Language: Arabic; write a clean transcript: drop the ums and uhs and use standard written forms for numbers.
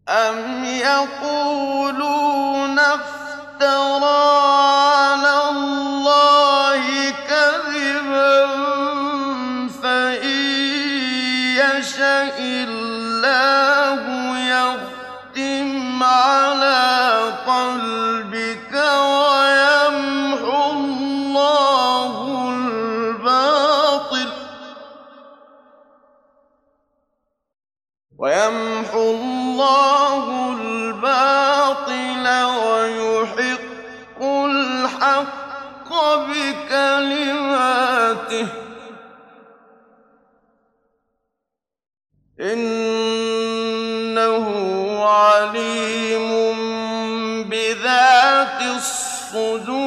أَمْ يَقُولُونَ افْتَرَىٰ عَلَى اللَّهِ كَذِبًا فَإِن يَشَإِ اللَّهُ يَخْتِمْ عَلَىٰ قَلْبِكَ وَيَمْحُو اللَّهُ الْبَاطِلَ وَيُحِقُّ الْحَقَّ بِكَلِمَاتِهِ ۚ إِنَّهُ عَلِيمٌ بِذَاتِ الصُّدُورِ